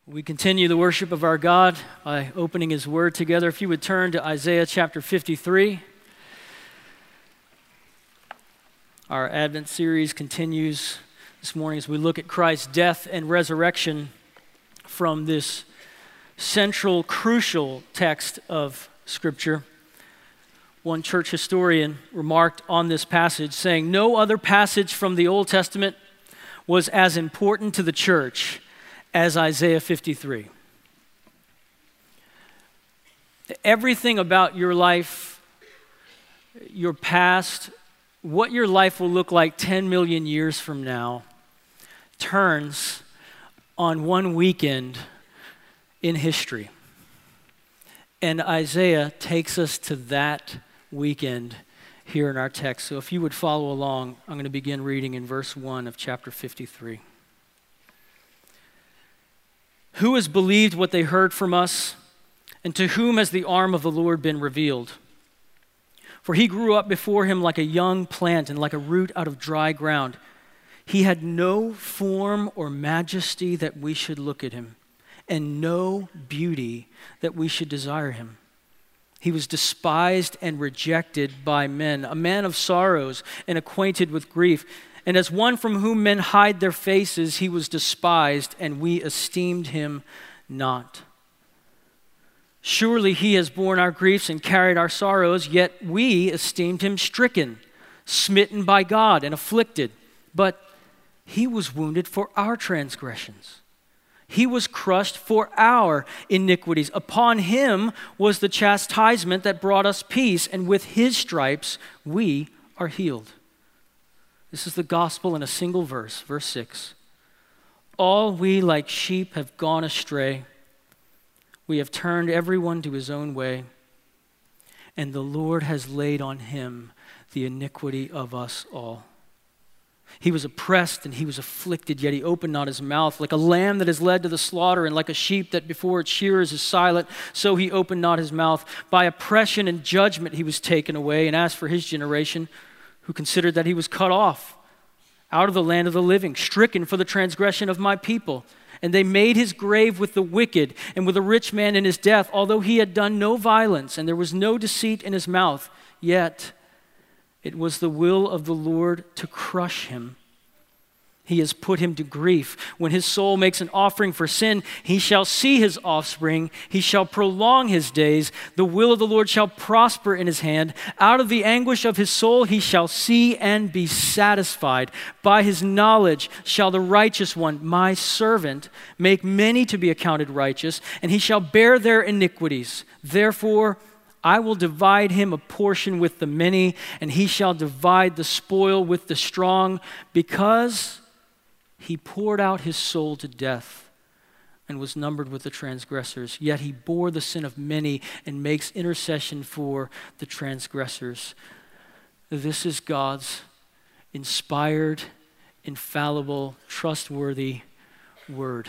We continue the worship of our God by opening His Word together. If you would turn to Isaiah chapter 53. Our Advent series continues this morning as we look at Christ's death and resurrection from this central, crucial text of Scripture. One church historian remarked on this passage, saying, "No other passage from the Old Testament was as important to the church as Isaiah 53. Everything about your life, your past, what your life will look like 10 million years from now, turns on one weekend in history. And Isaiah takes us to that weekend here in our text. So if you would follow along, I'm going to begin reading in verse 1 of chapter 53. Who has believed what they heard from us, and to whom has the arm of the Lord been revealed? For he grew up before him like a young plant and like a root out of dry ground. He had no form or majesty that we should look at him, and no beauty that we should desire him. He was despised and rejected by men, a man of sorrows and acquainted with grief. And as one from whom men hide their faces, he was despised, and we esteemed him not. Surely he has borne our griefs and carried our sorrows, yet we esteemed him stricken, smitten by God, and afflicted. But he was wounded for our transgressions. He was crushed for our iniquities. Upon him was the chastisement that brought us peace, and with his stripes we are healed." This is the gospel in a single verse, verse 6. All we like sheep have gone astray. We have turned everyone to his own way, and the Lord has laid on him the iniquity of us all. He was oppressed and he was afflicted, yet he opened not his mouth. Like a lamb that is led to the slaughter, and like a sheep that before its shearers is silent, so he opened not his mouth. By oppression and judgment he was taken away. And as for his generation, who considered that he was cut off out of the land of the living, stricken for the transgression of my people. And they made his grave with the wicked and with a rich man in his death, although he had done no violence and there was no deceit in his mouth. Yet it was the will of the Lord to crush him. He has put him to grief. When his soul makes an offering for sin, he shall see his offspring. He shall prolong his days. The will of the Lord shall prosper in his hand. Out of the anguish of his soul he shall see and be satisfied. By his knowledge shall the righteous one, my servant, make many to be accounted righteous, and he shall bear their iniquities. Therefore, I will divide him a portion with the many, and he shall divide the spoil with the strong, because he poured out his soul to death and was numbered with the transgressors. Yet he bore the sin of many and makes intercession for the transgressors. This is God's inspired, infallible, trustworthy word.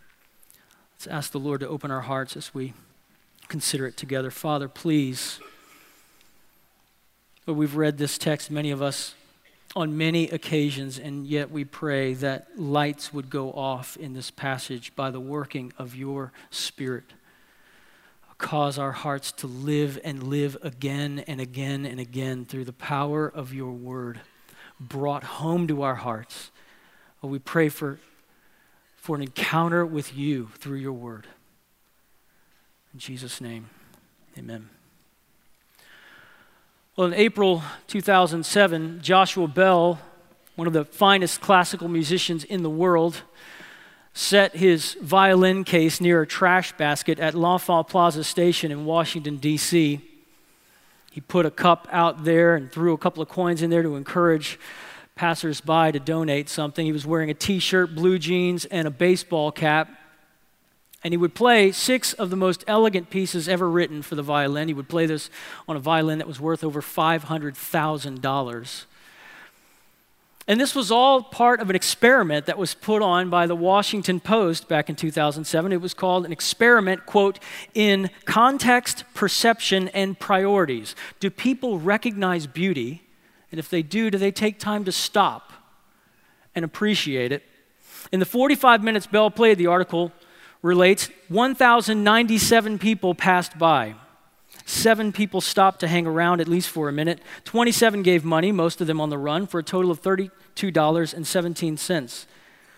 Let's ask the Lord to open our hearts as we consider it together. Father, please, Lord, we've read this text, many of us, on many occasions, and yet we pray that lights would go off in this passage by the working of your Spirit. Cause our hearts to live and live again and again and again through the power of your word, brought home to our hearts. We pray for an encounter with you through your word. In Jesus' name, amen. Well, in April 2007, Joshua Bell, one of the finest classical musicians in the world, set his violin case near a trash basket at L'Enfant Plaza Station in Washington, D.C. He put a cup out there and threw a couple of coins in there to encourage passersby to donate something. He was wearing a t-shirt, blue jeans, and a baseball cap. And he would play 6 of the most elegant pieces ever written for the violin. He would play this on a violin that was worth over $500,000. And this was all part of an experiment that was put on by the Washington Post back in 2007. It was called an experiment, quote, in context, perception, and priorities. Do people recognize beauty? And if they do they take time to stop and appreciate it? In the 45 minutes Bell played, the article relates 1,097 people passed by. 7 people stopped to hang around at least for a minute. 27 gave money, most of them on the run, for a total of $32.17.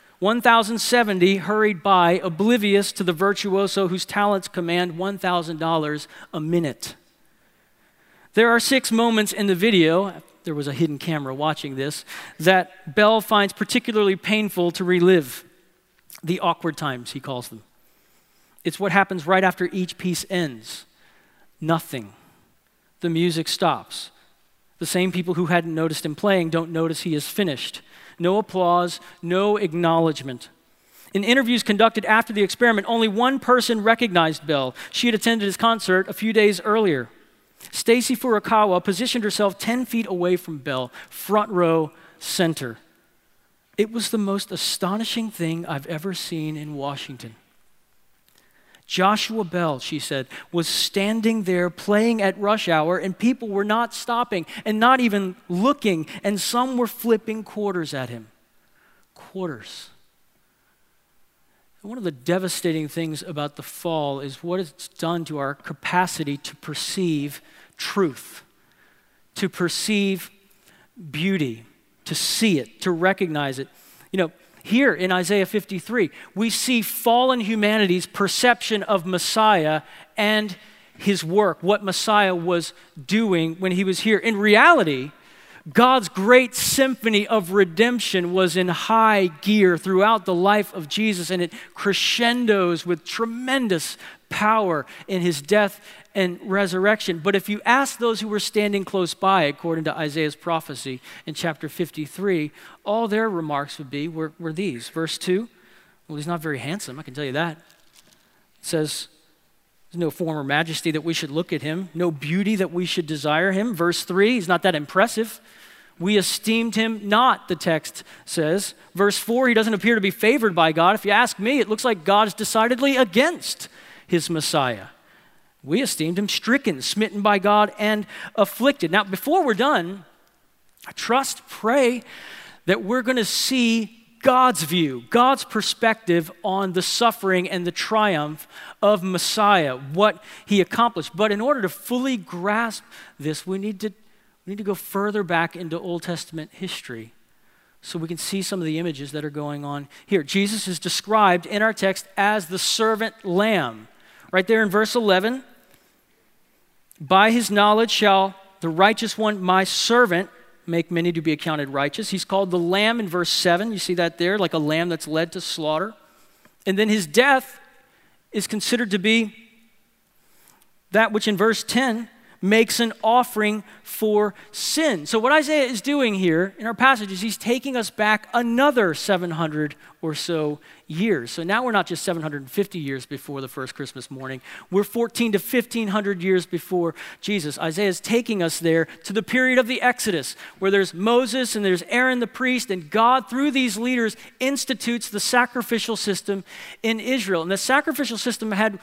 1,070 hurried by, oblivious to the virtuoso whose talents command $1,000 a minute. There are 6 moments in the video, there was a hidden camera watching this, that Bell finds particularly painful to relive. The awkward times, he calls them. It's what happens right after each piece ends. Nothing. The music stops. The same people who hadn't noticed him playing don't notice he is finished. No applause, no acknowledgement. In interviews conducted after the experiment, only one person recognized Bell. She had attended his concert a few days earlier. Stacy Furukawa positioned herself 10 feet away from Bell, front row, center. It was the most astonishing thing I've ever seen in Washington. Joshua Bell, she said, was standing there playing at rush hour, and people were not stopping and not even looking, and some were flipping quarters at him. Quarters. One of the devastating things about the fall is what it's done to our capacity to perceive truth, to perceive beauty, to see it, to recognize it. Here in Isaiah 53, we see fallen humanity's perception of Messiah and his work, what Messiah was doing when he was here. In reality, God's great symphony of redemption was in high gear throughout the life of Jesus, and it crescendos with tremendous power in his death and resurrection. But if you ask those who were standing close by, according to Isaiah's prophecy in chapter 53, all their remarks would be, were these. Verse 2, well, he's not very handsome, I can tell you that. It says, there's no form or majesty that we should look at him, no beauty that we should desire him. Verse 3, he's not that impressive. We esteemed him not, the text says. Verse 4, he doesn't appear to be favored by God. If you ask me, it looks like God is decidedly against his Messiah. We esteemed him stricken, smitten by God, and afflicted. Now, before we're done, I pray that we're going to see God's view, God's perspective on the suffering and the triumph of Messiah, what he accomplished. But in order to fully grasp this, we need to go further back into Old Testament history so we can see some of the images that are going on here. Jesus is described in our text as the servant lamb. Right there in verse 11, by his knowledge shall the righteous one, my servant, make many to be accounted righteous. He's called the lamb in verse 7. You see that there, like a lamb that's led to slaughter. And then his death is considered to be that which in verse 10 makes an offering for sin. So what Isaiah is doing here in our passage is he's taking us back another 700 or so years. So now we're not just 750 years before the first Christmas morning. We're 14 to 1500 years before Jesus. Isaiah is taking us there to the period of the Exodus, where there's Moses and there's Aaron the priest, and God, through these leaders, institutes the sacrificial system in Israel. And the sacrificial system had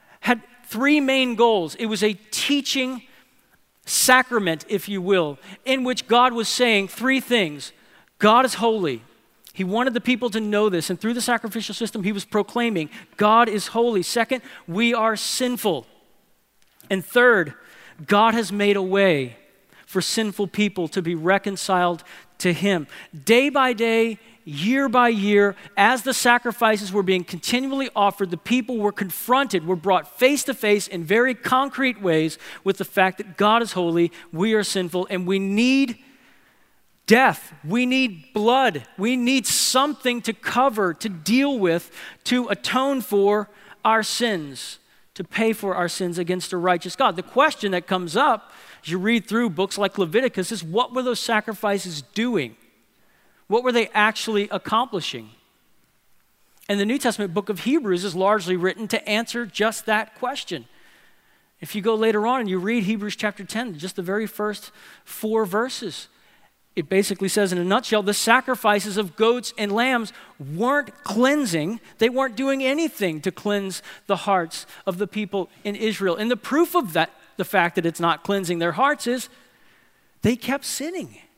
3 main goals. It was a teaching sacrament, if you will, in which God was saying 3 things. God is holy. He wanted the people to know this, and through the sacrificial system, he was proclaiming, God is holy. Second, we are sinful. And third, God has made a way for sinful people to be reconciled to him. Day by day, year by year, as the sacrifices were being continually offered, the people were brought face to face in very concrete ways with the fact that God is holy, we are sinful, and we need death. We need blood. We need something to cover, to deal with, to atone for our sins, to pay for our sins against a righteous God. The question that comes up as you read through books like Leviticus is, what were those sacrifices doing? What were they actually accomplishing? And the New Testament book of Hebrews is largely written to answer just that question. If you go later on and you read Hebrews chapter 10, just the very first 4 verses, it basically says in a nutshell, the sacrifices of goats and lambs weren't cleansing. They weren't doing anything to cleanse the hearts of the people in Israel. And the proof of that, the fact that it's not cleansing their hearts, is they kept sinning.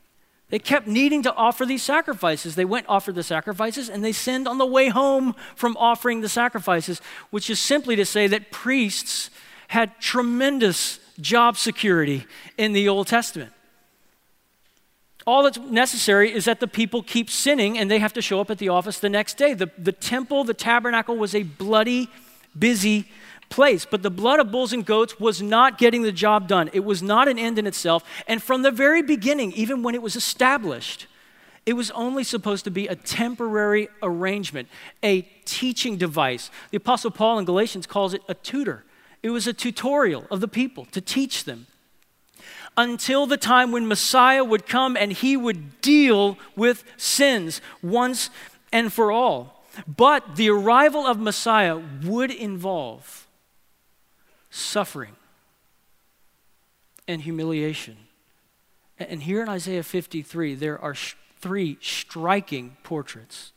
They kept needing to offer these sacrifices. They went, offered the sacrifices, and they sinned on the way home from offering the sacrifices, which is simply to say that priests had tremendous job security in the Old Testament. All that's necessary is that the people keep sinning and they have to show up at the office the next day. The temple, the tabernacle was a bloody, busy place. But the blood of bulls and goats was not getting the job done. It was not an end in itself. And from the very beginning, even when it was established, it was only supposed to be a temporary arrangement, a teaching device. The Apostle Paul in Galatians calls it a tutor. It was a tutorial of the people to teach them until the time when Messiah would come and he would deal with sins once and for all. But the arrival of Messiah would involve suffering and humiliation. And here in Isaiah 53, there are three striking portraits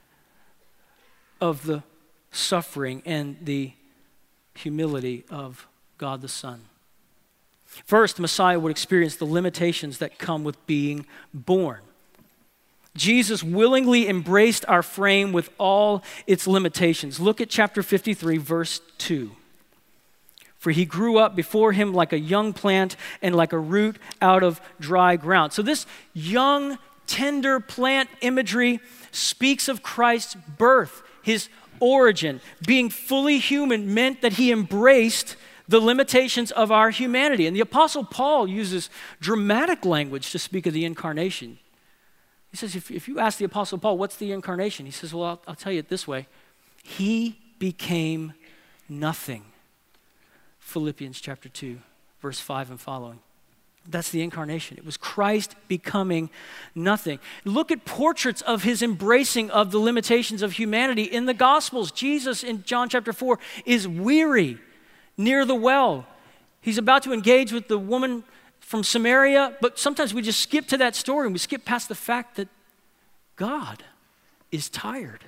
of the suffering and the humility of God the Son. First, Messiah would experience the limitations that come with being born. Jesus willingly embraced our frame with all its limitations. Look at chapter 53, verse 2. For he grew up before him like a young plant and like a root out of dry ground. So this young, tender plant imagery speaks of Christ's birth, his origin. Being fully human meant that he embraced the limitations of our humanity. And the Apostle Paul uses dramatic language to speak of the incarnation. He says, if you ask the Apostle Paul, what's the incarnation? He says, well, I'll tell you it this way. He became nothing. Philippians chapter 2, verse 5 and following. That's the incarnation. It was Christ becoming nothing. Look at portraits of his embracing of the limitations of humanity in the Gospels. Jesus in John chapter 4 is weary near the well. He's about to engage with the woman from Samaria, but sometimes we just skip to that story and we skip past the fact that God is tired.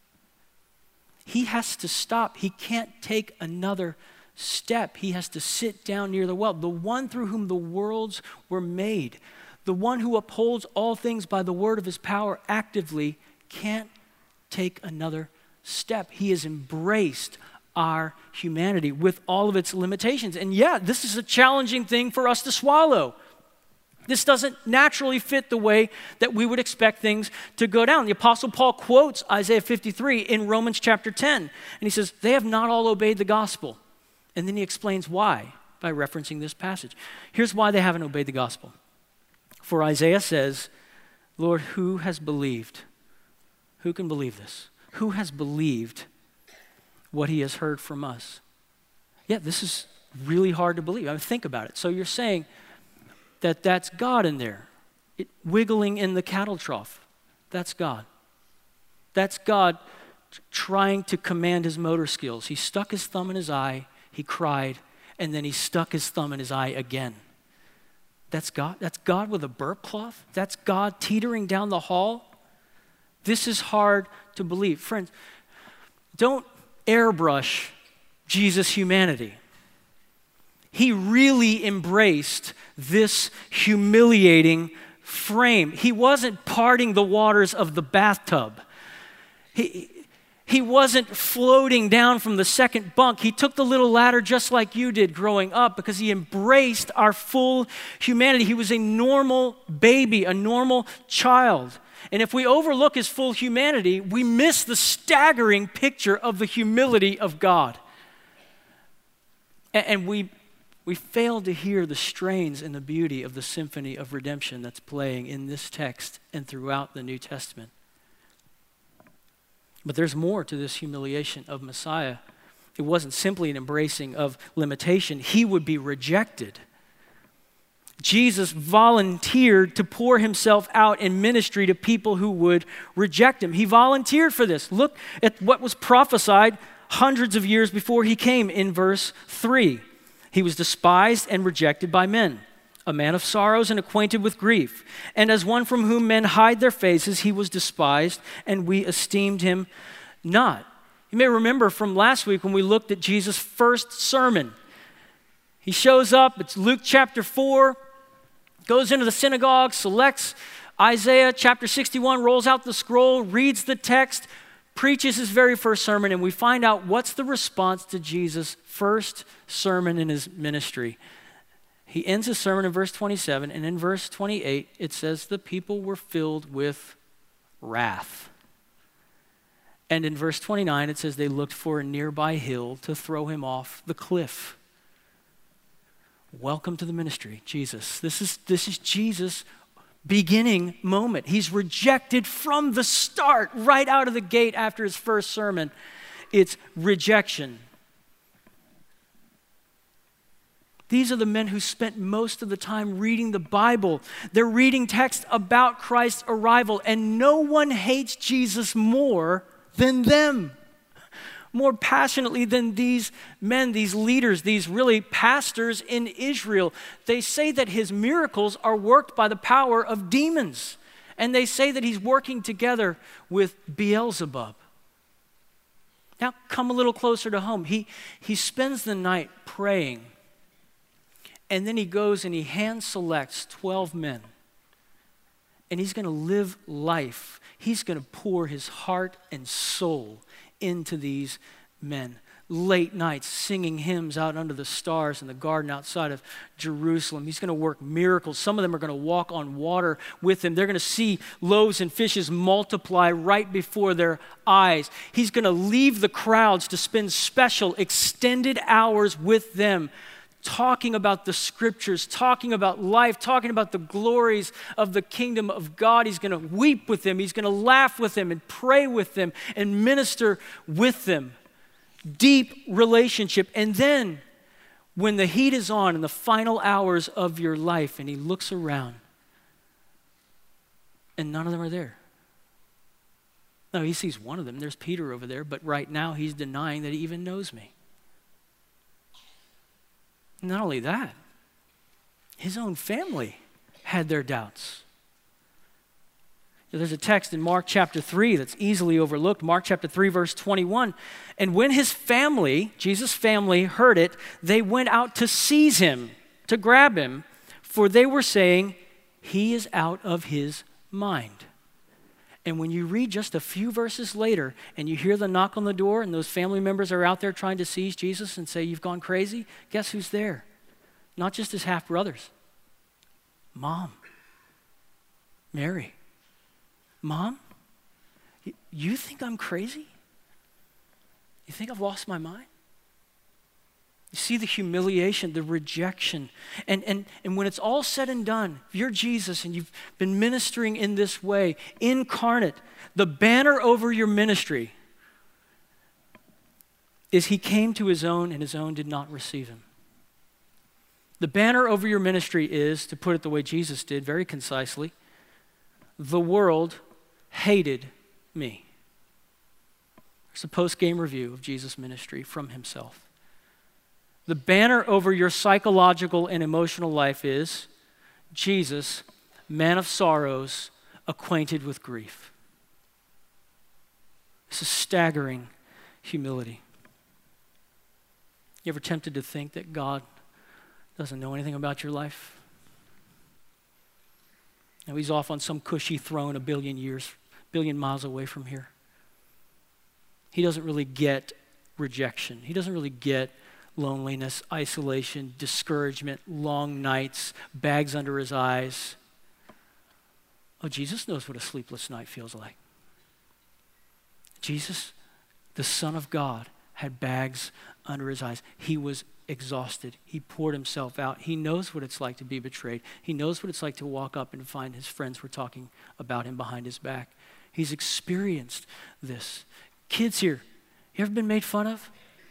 He has to stop. He can't take another step. He has to sit down near the well. The one through whom the worlds were made, the one who upholds all things by the word of his power actively, can't take another step. He has embraced our humanity with all of its limitations. And yeah, this is a challenging thing for us to swallow. This doesn't naturally fit the way that we would expect things to go down. The Apostle Paul quotes Isaiah 53 in Romans chapter 10, and he says, they have not all obeyed the gospel. And then he explains why by referencing this passage. Here's why they haven't obeyed the gospel. For Isaiah says, Lord, who has believed? Who can believe this? Who has believed what he has heard from us? Yeah, this is really hard to believe. I mean, think about it. So you're saying that that's God in there, wiggling in the cattle trough. That's God. That's God trying to command his motor skills. He stuck his thumb in his eye, he cried, and then he stuck his thumb in his eye again. That's God? That's God with a burp cloth? That's God teetering down the hall? This is hard to believe. Friends, don't airbrush Jesus' humanity. He really embraced this humiliating frame. He wasn't parting the waters of the bathtub. He wasn't floating down from the second bunk. He took the little ladder just like you did growing up because he embraced our full humanity. He was a normal baby, a normal child. And if we overlook his full humanity, we miss the staggering picture of the humility of God. And we fail to hear the strains and the beauty of the symphony of redemption that's playing in this text and throughout the New Testament. But there's more to this humiliation of Messiah. It wasn't simply an embracing of limitation. He would be rejected. Jesus volunteered to pour himself out in ministry to people who would reject him. He volunteered for this. Look at what was prophesied hundreds of years before he came in verse 3. He was despised and rejected by men, a man of sorrows and acquainted with grief. And as one from whom men hide their faces, he was despised, and we esteemed him not. You may remember from last week when we looked at Jesus' first sermon. He shows up, it's Luke chapter 4, goes into the synagogue, selects Isaiah chapter 61 rolls out the scroll, reads the text, preaches his very first sermon, and we find out what's the response to Jesus' first sermon in his ministry. He ends his sermon in verse 27, and in verse 28, it says the people were filled with wrath. And in verse 29, it says they looked for a nearby hill to throw him off the cliff. Welcome to the ministry, Jesus. This is Jesus' beginning moment. He's rejected from the start, right out of the gate after his first sermon. It's rejection. These are the men who spent most of the time reading the Bible. They're reading text about Christ's arrival, and no one hates Jesus more than them. More passionately than these men, these leaders, these really pastors in Israel. They say that his miracles are worked by the power of demons. And they say that he's working together with Beelzebub. Now, come a little closer to home. He spends the night praying. And then he goes and he hand selects 12 men. And he's going to live life. He's going to pour his heart and soul into these men. Late nights singing hymns out under the stars in the garden outside of Jerusalem. He's going to work miracles. Some of them are going to walk on water with him. They're going to see loaves and fishes multiply right before their eyes. He's going to leave the crowds to spend special extended hours with them, talking about the scriptures, talking about life, talking about the glories of the kingdom of God. He's going to weep with them. He's going to laugh with them and pray with them and minister with them. Deep relationship. And then when the heat is on in the final hours of your life and he looks around and none of them are there. No, he sees one of them. There's Peter over there, but right now he's denying that he even knows me. Not only that, his own family had their doubts. There's a text in Mark chapter 3 that's easily overlooked. Mark chapter 3, verse 21. And when his family, Jesus' family, heard it, they went out to seize him, to grab him, for they were saying, he is out of his mind. And when you read just a few verses later and you hear the knock on the door and those family members are out there trying to seize Jesus and say, you've gone crazy, guess who's there? Not just his half-brothers. Mom. Mary. Mom, you think I'm crazy? You think I've lost my mind? You see the humiliation, the rejection. And when it's all said and done, if you're Jesus and you've been ministering in this way, incarnate, the banner over your ministry is he came to his own and his own did not receive him. The banner over your ministry is, to put it the way Jesus did, very concisely, the world hated me. There's a post-game review of Jesus' ministry from himself. The banner over your psychological and emotional life is Jesus, man of sorrows, acquainted with grief. This is staggering humility. You ever tempted to think that God doesn't know anything about your life? Now he's off on some cushy throne a billion miles away from here. He doesn't really get rejection. He doesn't really get loneliness, isolation, discouragement, long nights, bags under his eyes. Oh, Jesus knows what a sleepless night feels like. Jesus, the Son of God, had bags under his eyes. He was exhausted. He poured himself out. He knows what it's like to be betrayed. He knows what it's like to walk up and find his friends were talking about him behind his back. He's experienced this. Kids here, you ever been made fun of?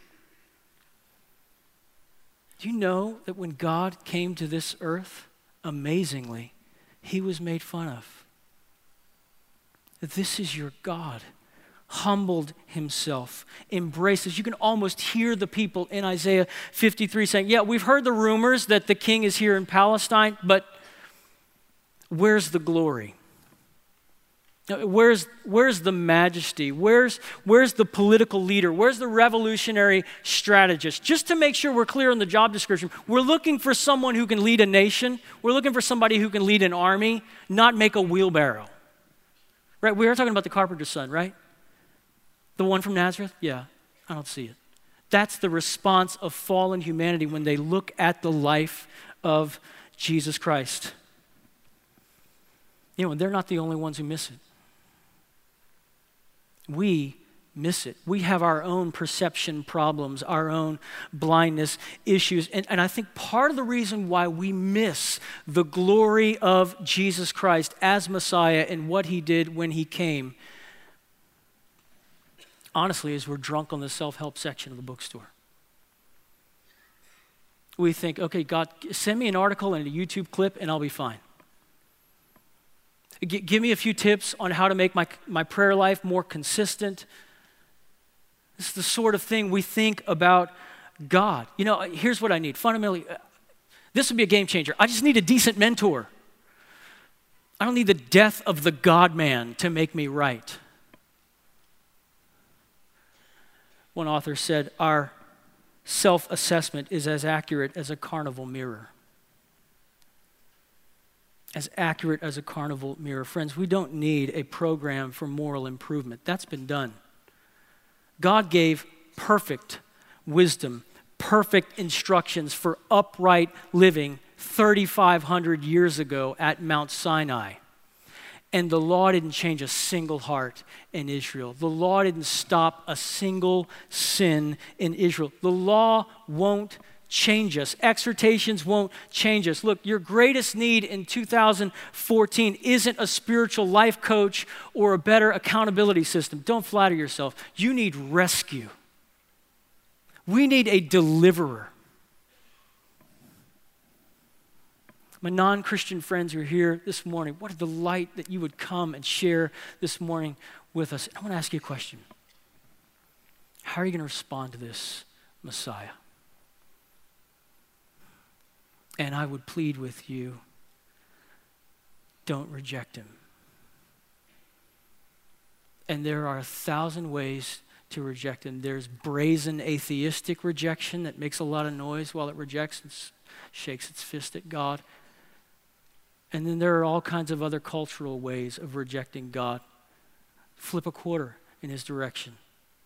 Do you know that when God came to this earth, amazingly, he was made fun of? That this is your God. Humbled himself, embraces. You can almost hear the people in Isaiah 53 saying, yeah, we've heard the rumors that the king is here in Palestine, but where's the glory? Where's the majesty? Where's the political leader? Where's the revolutionary strategist? Just to make sure we're clear on the job description, we're looking for someone who can lead a nation. We're looking for somebody who can lead an army, not make a wheelbarrow. Right? We are talking about the carpenter's son, right? The one from Nazareth? Yeah, I don't see it. That's the response of fallen humanity when they look at the life of Jesus Christ. And they're not the only ones who miss it. We miss it. We have our own perception problems, our own blindness issues. And I think part of the reason why we miss the glory of Jesus Christ as Messiah and what he did when he came, honestly, is we're drunk on the self-help section of the bookstore. We think, okay, God, send me an article and a YouTube clip and I'll be fine. Give me a few tips on how to make my prayer life more consistent. This is the sort of thing we think about God. Here's what I need. Fundamentally, this would be a game changer. I just need a decent mentor. I don't need the death of the God-man to make me right. One author said, our self-assessment is as accurate as a carnival mirror. As accurate as a carnival mirror. Friends, we don't need a program for moral improvement. That's been done. God gave perfect wisdom, perfect instructions for upright living 3,500 years ago at Mount Sinai. And the law didn't change a single heart in Israel. The law didn't stop a single sin in Israel. The law won't change us. Exhortations won't change us. Look, your greatest need in 2014 isn't a spiritual life coach or a better accountability system. Don't flatter yourself. You need rescue. We need a deliverer. My non-Christian friends who are here this morning, what a delight that you would come and share this morning with us. I want to ask you a question. How are you going to respond to this Messiah? And I would plead with you, don't reject him. And there are 1,000 ways to reject him. There's brazen atheistic rejection that makes a lot of noise while it rejects and shakes its fist at God. And then there are all kinds of other cultural ways of rejecting God. Flip a quarter in his direction.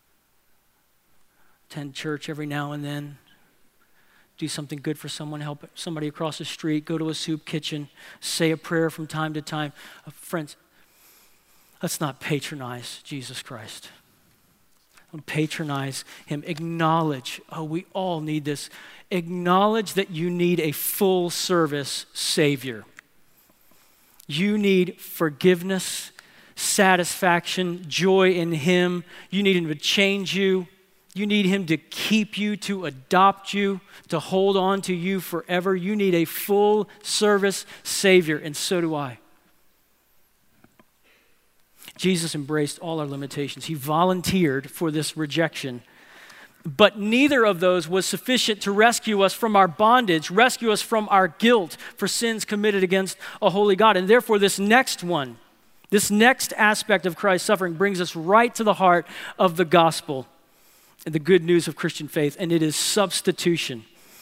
Attend church every now and then. Do something good for someone, help somebody across the street, go to a soup kitchen, say a prayer from time to time. Friends, let's not patronize Jesus Christ. Don't patronize him. Acknowledge, we all need this. Acknowledge that you need a full service Savior. You need forgiveness, satisfaction, joy in him. You need him to change you. You need him to keep you, to adopt you, to hold on to you forever. You need a full service Savior, and so do I. Jesus embraced all our limitations. He volunteered for this rejection. But neither of those was sufficient to rescue us from our bondage, rescue us from our guilt for sins committed against a holy God. And therefore, this next aspect of Christ's suffering brings us right to the heart of the gospel and the good news of Christian faith, and it is substitution.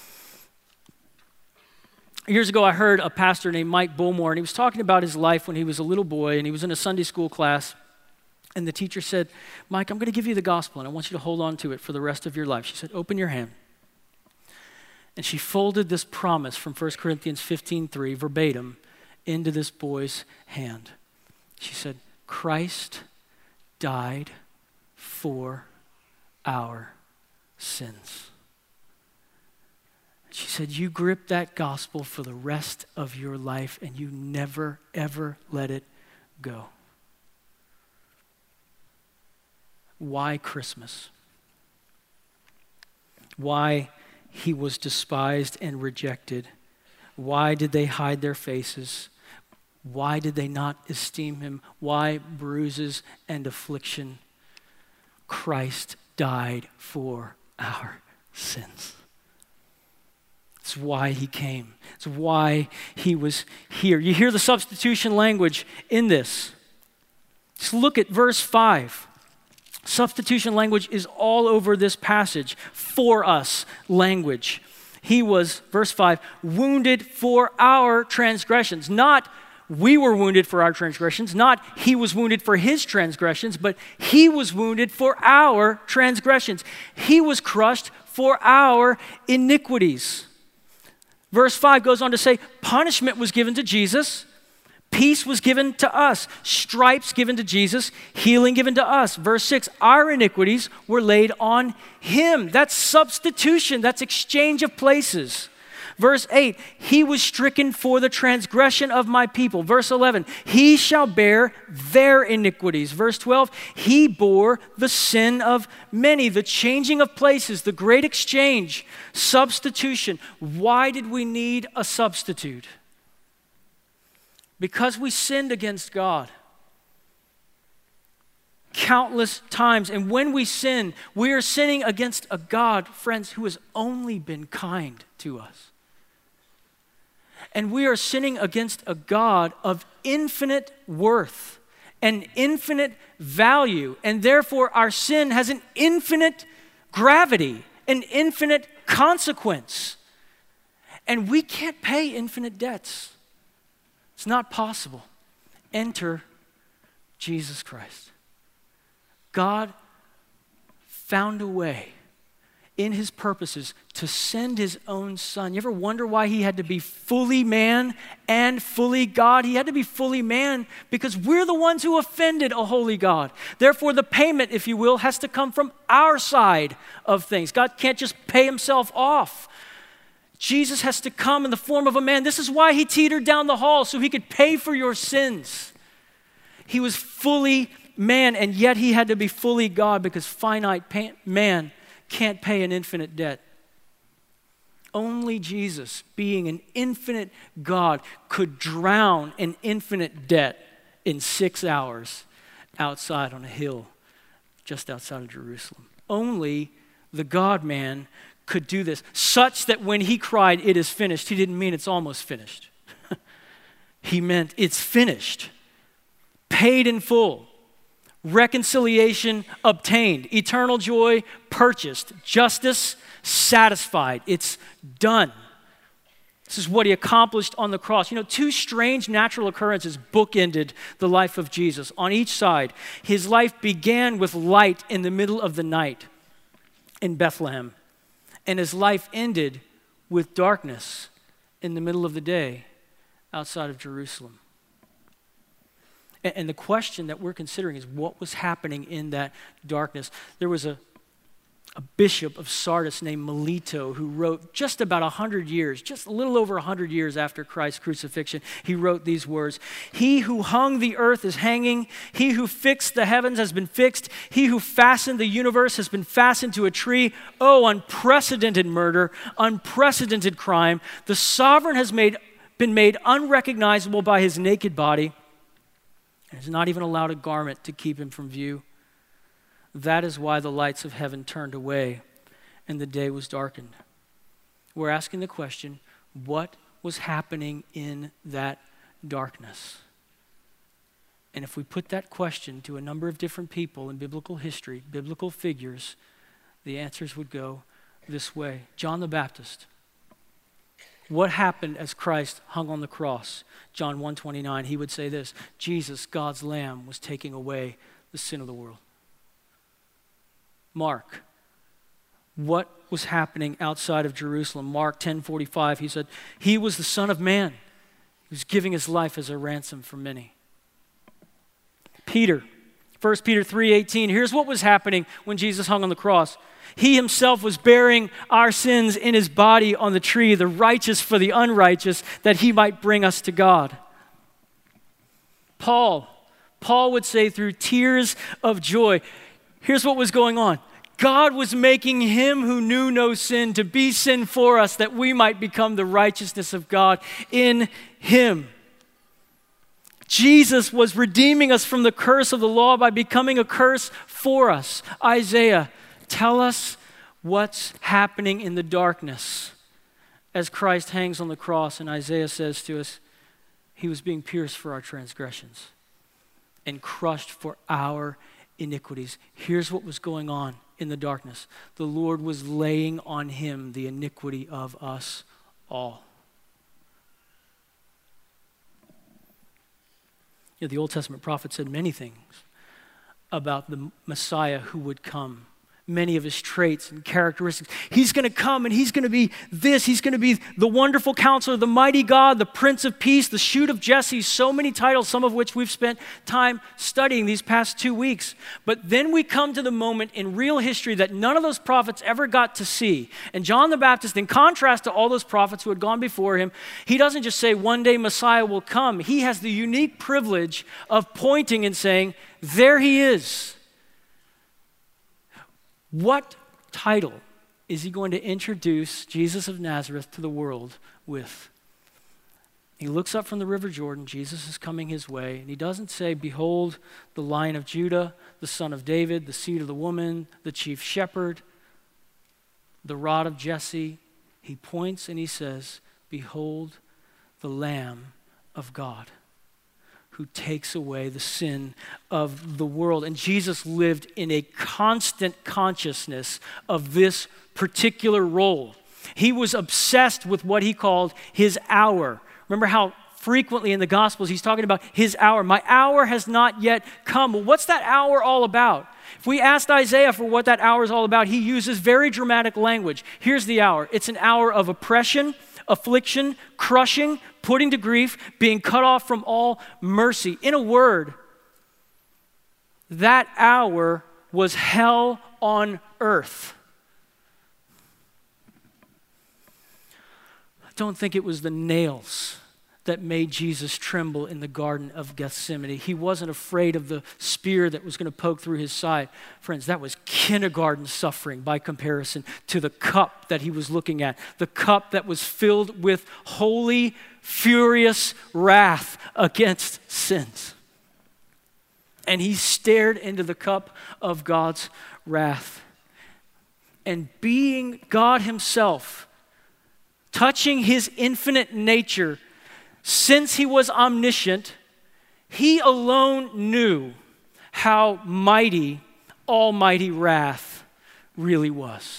Years ago, I heard a pastor named Mike Bullmore, and he was talking about his life when he was a little boy, and he was in a Sunday school class, and the teacher said, Mike, I'm going to give you the gospel, and I want you to hold on to it for the rest of your life. She said, open your hand. And she folded this promise from 1 Corinthians 15:3 verbatim into this boy's hand. She said, Christ died for our sins. She said, you grip that gospel for the rest of your life and you never, ever let it go. Why Christmas? Why he was despised and rejected? Why did they hide their faces? Why did they not esteem him? Why bruises and affliction? Christ died for our sins. It's why he came. It's why he was here. You hear the substitution language in this. Let's look at verse 5. Substitution language is all over this passage. For us language. He was, verse 5, wounded for our transgressions. Not we were wounded for our transgressions, not he was wounded for his transgressions, but he was wounded for our transgressions. He was crushed for our iniquities. Verse 5 goes on to say, punishment was given to Jesus, peace was given to us, stripes given to Jesus, healing given to us. Verse 6, our iniquities were laid on him. That's substitution, that's exchange of places. Verse 8, he was stricken for the transgression of my people. Verse 11, he shall bear their iniquities. Verse 12, he bore the sin of many. The changing of places, the great exchange, substitution. Why did we need a substitute? Because we sinned against God countless times. And when we sin, we are sinning against a God, friends, who has only been kind to us. And we are sinning against a God of infinite worth and infinite value. And therefore, our sin has an infinite gravity, an infinite consequence. And we can't pay infinite debts. It's not possible. Enter Jesus Christ. God found a way in his purposes to send his own son. You ever wonder why he had to be fully man and fully God? He had to be fully man because we're the ones who offended a holy God. Therefore, the payment, if you will, has to come from our side of things. God can't just pay himself off. Jesus has to come in the form of a man. This is why he teetered down the hall, so he could pay for your sins. He was fully man, and yet he had to be fully God because finite man can't pay an infinite debt. Only Jesus, being an infinite God, could drown an infinite debt in 6 hours outside on a hill just outside of Jerusalem. Only the God-man could do this, such that when he cried, "It is finished," he didn't mean it's almost finished. He meant it's finished, paid in full, reconciliation obtained, eternal joy purchased, justice satisfied. It's done. This is what he accomplished on the cross. You know, two strange natural occurrences bookended the life of Jesus. On each side, his life began with light in the middle of the night in Bethlehem, and his life ended with darkness in the middle of the day outside of Jerusalem. And the question that we're considering is what was happening in that darkness. There was a bishop of Sardis named Melito who wrote just about 100 years, just a little over 100 years after Christ's crucifixion, he wrote these words: "He who hung the earth is hanging. He who fixed the heavens has been fixed. He who fastened the universe has been fastened to a tree. Oh, unprecedented murder, unprecedented crime. The sovereign has been made unrecognizable by his naked body, and has not even allowed a garment to keep him from view. That is why the lights of heaven turned away and the day was darkened." We're asking the question, what was happening in that darkness? And if we put that question to a number of different people in biblical history, biblical figures, the answers would go this way. John the Baptist. What happened as Christ hung on the cross? John 1:29, he would say this: Jesus, God's Lamb, was taking away the sin of the world. Mark, what was happening outside of Jerusalem? Mark 10:45, he said, he was the Son of Man. He was giving his life as a ransom for many. Peter, 1 Peter 3:18, here's what was happening when Jesus hung on the cross. He himself was bearing our sins in his body on the tree, the righteous for the unrighteous, that he might bring us to God. Paul would say through tears of joy, here's what was going on. God was making him who knew no sin to be sin for us, that we might become the righteousness of God in him. Jesus was redeeming us from the curse of the law by becoming a curse for us. Isaiah, tell us what's happening in the darkness as Christ hangs on the cross. And Isaiah says to us, he was being pierced for our transgressions. and crushed for our iniquities. Here's what was going on in the darkness. The Lord was laying on him the iniquity of us all. You know, the Old Testament prophet said many things about the Messiah who would come. Many of his traits and characteristics. He's going to come and he's going to be this. He's going to be the wonderful counselor, the mighty God, the Prince of Peace, the shoot of Jesse. So many titles, some of which we've spent time studying these past 2 weeks. But then we come to the moment in real history that none of those prophets ever got to see. And John the Baptist, in contrast to all those prophets who had gone before him, he doesn't just say one day Messiah will come. He has the unique privilege of pointing and saying, there he is. What title is he going to introduce Jesus of Nazareth to the world with? He looks up from the River Jordan. Jesus is coming his way. And he doesn't say, behold, the Lion of Judah, the Son of David, the seed of the woman, the chief shepherd, the rod of Jesse. He points and he says, behold, the Lamb of God, who takes away the sin of the world. And Jesus lived in a constant consciousness of this particular role. He was obsessed with what he called his hour. Remember how frequently in the Gospels he's talking about his hour. My hour has not yet come. Well, what's that hour all about? If we asked Isaiah for what that hour is all about, he uses very dramatic language. Here's the hour. It's an hour of oppression, affliction, crushing, putting to grief, being cut off from all mercy. In a word, that hour was hell on earth. I don't think it was the nails that made Jesus tremble in the Garden of Gethsemane. He wasn't afraid of the spear that was going to poke through his side. Friends, that was kindergarten suffering by comparison to the cup that he was looking at, the cup that was filled with holy, furious wrath against sins. And he stared into the cup of God's wrath. And being God himself, touching his infinite nature, since he was omniscient, he alone knew how mighty almighty wrath really was.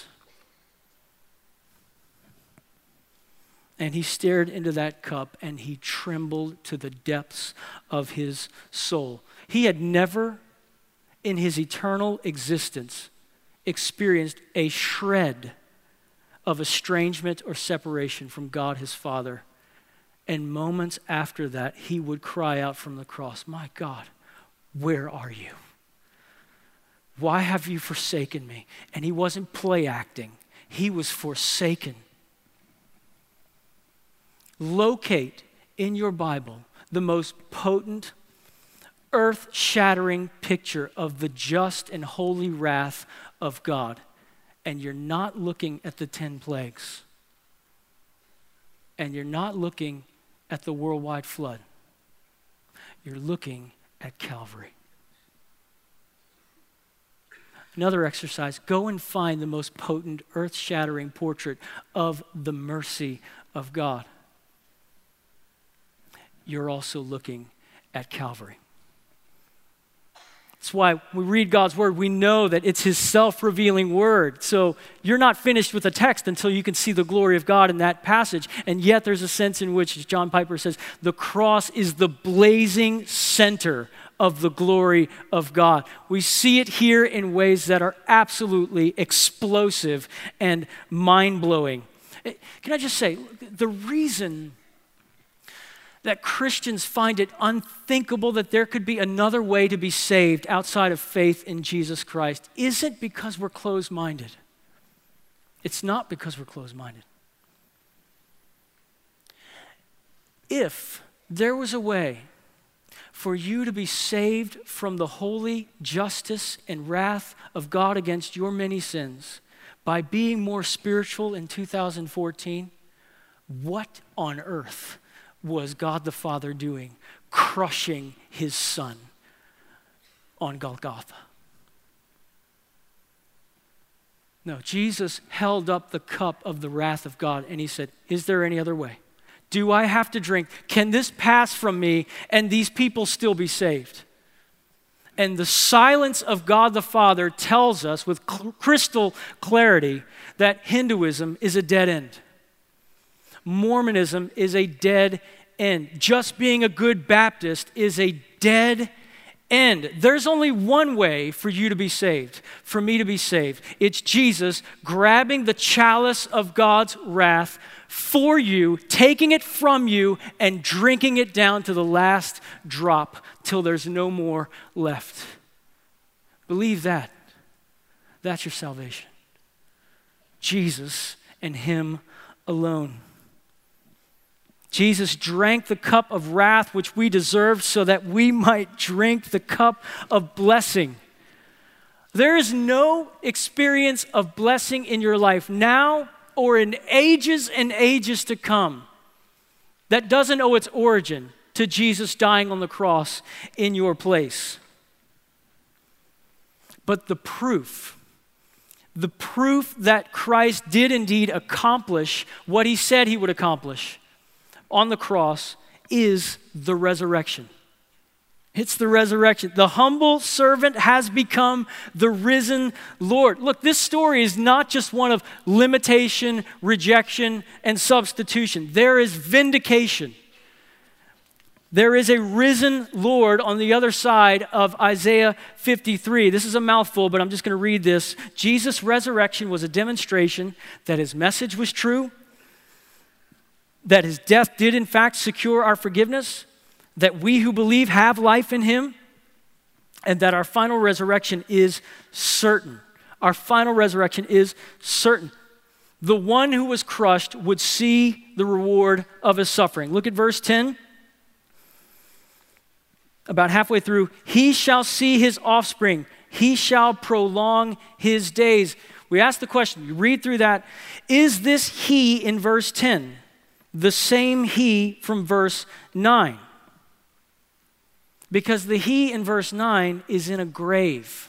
And he stared into that cup and he trembled to the depths of his soul. He had never in his eternal existence experienced a shred of estrangement or separation from God his Father. And moments after that, he would cry out from the cross, my God, where are you? Why have you forsaken me? And he wasn't play acting. He was forsaken. Locate in your Bible the most potent, earth-shattering picture of the just and holy wrath of God. And you're not looking at the 10 plagues. And you're not looking at the worldwide flood. You're looking at Calvary. Another exercise, go and find the most potent, earth-shattering portrait of the mercy of God. You're also looking at Calvary. That's why we read God's word, we know that it's his self-revealing word. So you're not finished with the text until you can see the glory of God in that passage. And yet there's a sense in which, as John Piper says, the cross is the blazing center of the glory of God. We see it here in ways that are absolutely explosive and mind-blowing. Can I just say, the reason that Christians find it unthinkable that there could be another way to be saved outside of faith in Jesus Christ isn't because we're closed-minded. It's not because we're closed-minded. If there was a way for you to be saved from the holy justice and wrath of God against your many sins by being more spiritual in 2014, what on earth was God the Father doing, crushing his Son on Golgotha? No, Jesus held up the cup of the wrath of God and he said, is there any other way? Do I have to drink? Can this pass from me and these people still be saved? And the silence of God the Father tells us with crystal clarity that Hinduism is a dead end. Mormonism is a dead end. Just being a good Baptist is a dead end. There's only one way for you to be saved, for me to be saved. It's Jesus grabbing the chalice of God's wrath for you, taking it from you, and drinking it down to the last drop till there's no more left. Believe that. That's your salvation. Jesus and Him alone. Jesus drank the cup of wrath which we deserved so that we might drink the cup of blessing. There is no experience of blessing in your life now or in ages and ages to come that doesn't owe its origin to Jesus dying on the cross in your place. But the proof that Christ did indeed accomplish what He said He would accomplish on the cross is the resurrection. It's the resurrection. The humble servant has become the risen Lord. Look, this story is not just one of limitation, rejection, and substitution. There is vindication. There is a risen Lord on the other side of Isaiah 53. This is a mouthful, but I'm just going to read this. Jesus' resurrection was a demonstration that His message was true, that His death did in fact secure our forgiveness, that we who believe have life in Him, and that our final resurrection is certain. Our final resurrection is certain. The one who was crushed would see the reward of his suffering. Look at verse 10. About halfway through, He shall see His offspring. He shall prolong His days. We ask the question, you read through that, is this He in verse 10 the same He from verse 9? Because the He in verse 9 is in a grave.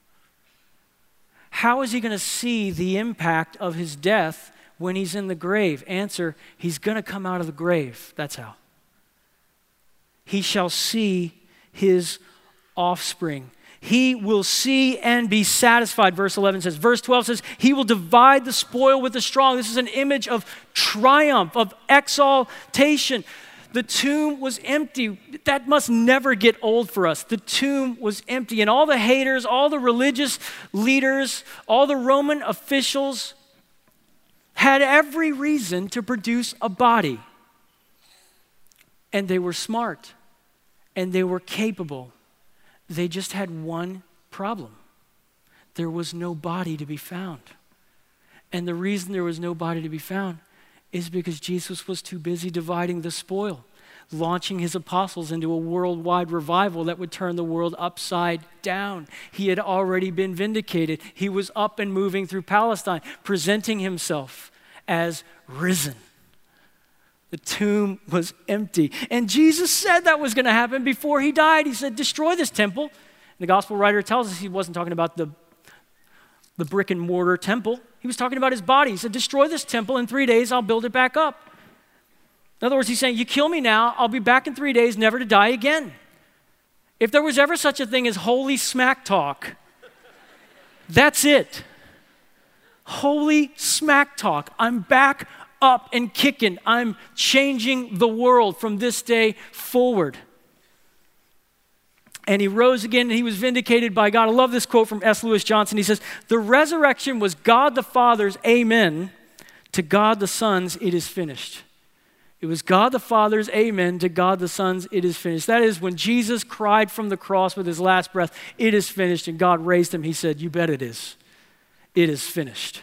How is He going to see the impact of His death when He's in the grave? Answer, He's going to come out of the grave. That's how. He shall see His offspring. He will see and be satisfied, verse 11 says. Verse 12 says, He will divide the spoil with the strong. This is an image of triumph, of exaltation. The tomb was empty. That must never get old for us. The tomb was empty. And all the haters, all the religious leaders, all the Roman officials had every reason to produce a body. And they were smart. And they were capable. They just had one problem. There was no body to be found. And the reason there was no body to be found is because Jesus was too busy dividing the spoil, launching His apostles into a worldwide revival that would turn the world upside down. He had already been vindicated. He was up and moving through Palestine, presenting Himself as risen. The tomb was empty. And Jesus said that was going to happen before He died. He said, destroy this temple. And the gospel writer tells us He wasn't talking about the brick and mortar temple. He was talking about His body. He said, destroy this temple. In 3 days, I'll build it back up. In other words, He's saying, you kill me now, I'll be back in 3 days, never to die again. If there was ever such a thing as holy smack talk, that's it. Holy smack talk. I'm back up and kicking. I'm changing the world from this day forward. And He rose again and He was vindicated by God. I love this quote from S. Lewis Johnson. He says, the resurrection was God the Father's amen to God the Son's it is finished. It was God the Father's amen to God the Son's it is finished. That is, when Jesus cried from the cross with His last breath, it is finished, and God raised Him, He said, you bet it is. It is finished.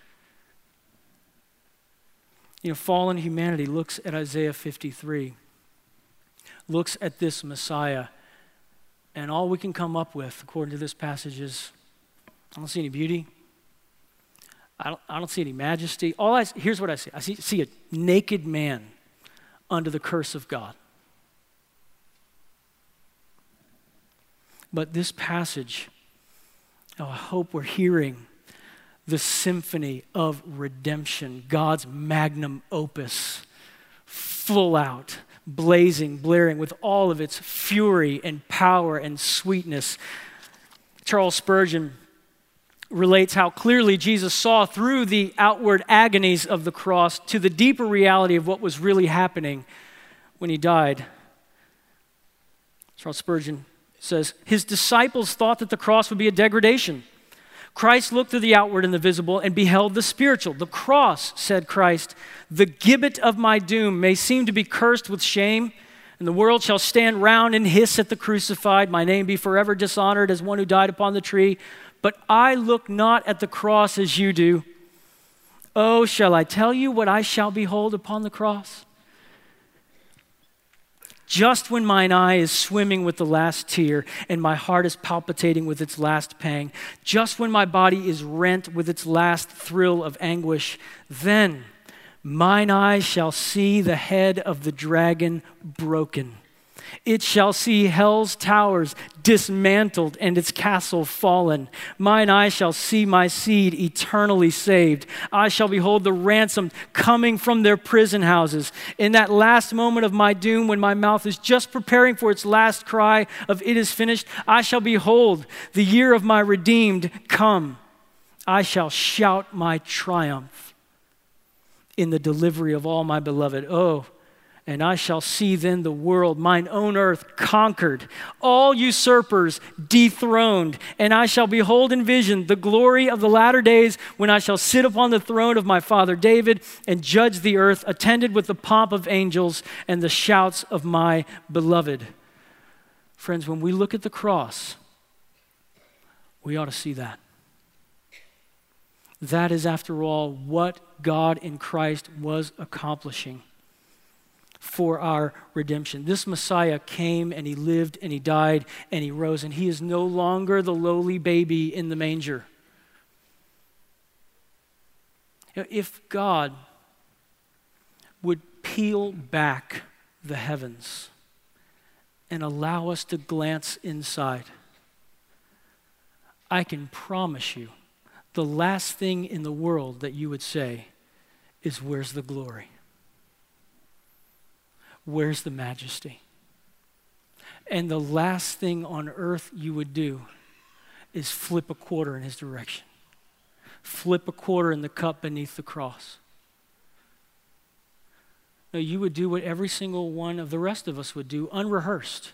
You know, fallen humanity looks at Isaiah 53, looks at this Messiah, and all we can come up with, according to this passage, is, I don't see any beauty. I don't see any majesty. Here's what I see. I see a naked man under the curse of God. But this passage, I hope we're hearing the symphony of redemption, God's magnum opus, full out, blazing, blaring with all of its fury and power and sweetness. Charles Spurgeon relates how clearly Jesus saw through the outward agonies of the cross to the deeper reality of what was really happening when he died. Charles Spurgeon says, his disciples thought that the cross would be a degradation. Christ looked through the outward and the visible and beheld the spiritual. The cross, said Christ, the gibbet of my doom may seem to be cursed with shame, and the world shall stand round and hiss at the crucified, my name be forever dishonored as one who died upon the tree. But I look not at the cross as you do. Oh, shall I tell you what I shall behold upon the cross? Just when mine eye is swimming with the last tear and my heart is palpitating with its last pang, just when my body is rent with its last thrill of anguish, then mine eye shall see the head of the dragon broken. It shall see hell's towers dismantled and its castle fallen. Mine eye shall see my seed eternally saved. I shall behold the ransomed coming from their prison houses. In that last moment of my doom, when my mouth is just preparing for its last cry of it is finished, I shall behold the year of my redeemed come. I shall shout my triumph in the delivery of all my beloved. Oh, and I shall see then the world, mine own earth, conquered, all usurpers dethroned, and I shall behold in vision the glory of the latter days when I shall sit upon the throne of my father David and judge the earth, attended with the pomp of angels and the shouts of my beloved. Friends, when we look at the cross, we ought to see that. That is, after all, what God in Christ was accomplishing for our redemption. This Messiah came and he lived and he died and he rose, and he is no longer the lowly baby in the manger. If God would peel back the heavens and allow us to glance inside, I can promise you the last thing in the world that you would say is, where's the glory? Where's the majesty? And the last thing on earth you would do is flip a quarter in his direction. Flip a quarter in the cup beneath the cross. No, you would do what every single one of the rest of us would do, unrehearsed.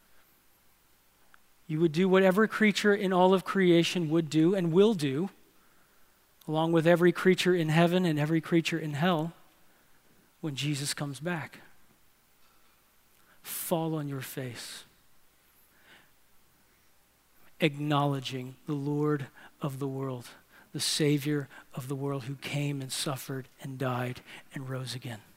You would do what every creature in all of creation would do and will do, along with every creature in heaven and every creature in hell, when Jesus comes back. Fall on your face, acknowledging the Lord of the world, the Savior of the world, who came and suffered and died and rose again.